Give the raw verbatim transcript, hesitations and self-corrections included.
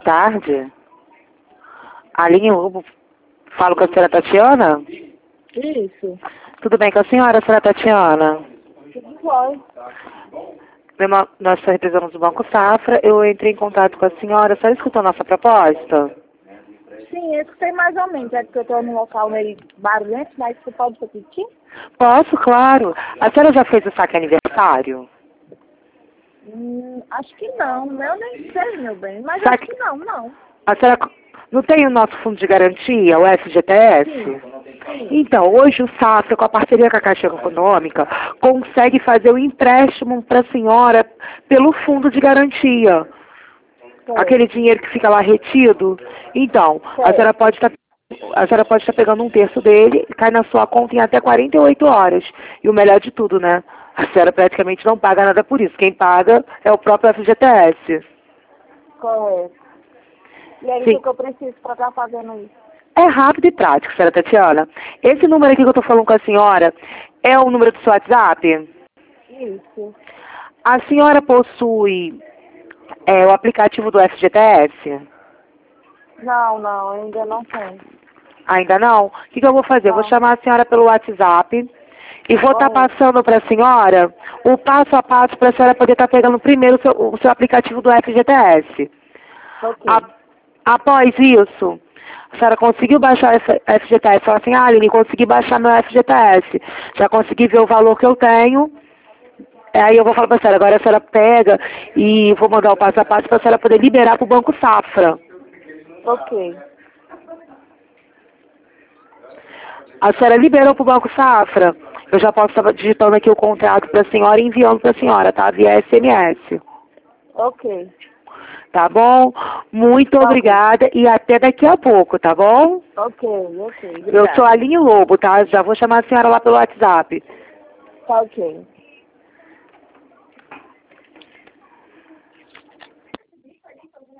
tarde. Aline Lobo, falo com a senhora Tatiana? Isso. Tudo bem com a senhora, senhora Tatiana? Tudo bom. Nós representamos o Banco Safra, eu entrei em contato com a senhora, a senhora escutou a nossa proposta? Sim, eu escutei mais ou menos, é porque eu estou num local meio barulhento, mas você pode repetir? Posso, claro. A senhora já fez o saque aniversário? Hum, acho que não, eu nem sei, meu bem, mas Saque... acho que não, não. A senhora não tem o nosso fundo de garantia, o F G T S? Sim. Sim. Então, hoje o Safra, com a parceria com a Caixa Econômica, consegue fazer o empréstimo para a senhora pelo fundo de garantia. Sim. Aquele dinheiro que fica lá retido. Então, Sim. a senhora pode estar a senhora pode estar pegando um terço dele, cai na sua conta em até quarenta e oito horas. E o melhor de tudo, né? A senhora praticamente não paga nada por isso. Quem paga é o próprio F G T S. Correto. E aí, Sim. o que eu preciso para estar fazendo isso? É rápido e prático, senhora Tatiana. Esse número aqui que eu estou falando com a senhora é o número do seu WhatsApp? Isso. A senhora possui é, o aplicativo do F G T S? Não, não, ainda não tenho. Ainda não? O que, que eu vou fazer? Eu vou Não. chamar a senhora pelo WhatsApp e vou estar Correto. passando para a senhora o passo a passo para a senhora poder estar pegando primeiro o seu, o seu aplicativo do F G T S. Ok. A, após isso, a senhora conseguiu baixar esse F G T S? Fala assim, ah, Aline, consegui baixar meu F G T S. Já consegui ver o valor que eu tenho. Aí eu vou falar para a senhora, agora a senhora pega e vou mandar o passo a passo para a senhora poder liberar para o Banco Safra. Ok. A senhora liberou para o Banco Safra? Eu já posso estar digitando aqui o contrato para a senhora e enviando para a senhora, tá? Via S M S. Ok. Tá bom? Muito Tá obrigada e até daqui a pouco, tá bom? Ok, ok. Eu sou a Obrigada. Aline Lobo, tá? Já vou chamar a senhora lá pelo WhatsApp. Tá ok.